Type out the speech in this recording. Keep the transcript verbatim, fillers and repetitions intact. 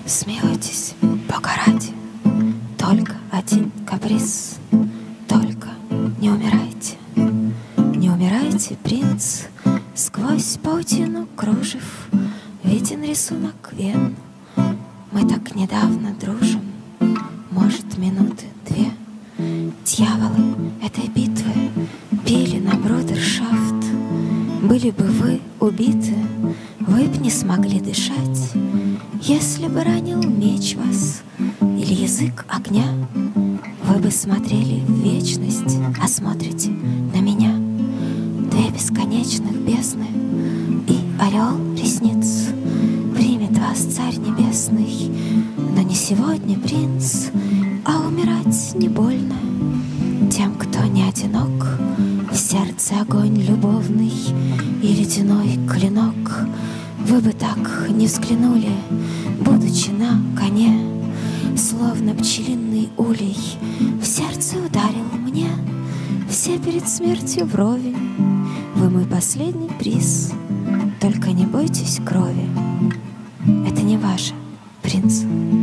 Смилуйтесь, Бога ради, только один каприз, только не умирайте, не умирайте, принц. Сквозь паутину кружев виден рисунок вен. Мы так недавно дружим, может, минуты две. Дьяволы этой битвы били на брудершафт. Были бы вы убиты, вы б не смогли дышать. Если бы ранил меч вас или язык огня, вы бы смотрели в вечность, а смотрите на меня. Две бесконечных бездны и орел ресниц. Примет вас Царь Небесный, но не сегодня, принц, а умирать не больно. Тем, кто не одинок, в сердце огонь любовный и ледяной клинок. Вы бы так не взглянули, будучи на коне, словно пчелиный улей в сердце ударил мне. Все перед смертью вровень, вы мой последний приз. Только не бойтесь крови, это не ваше, принц.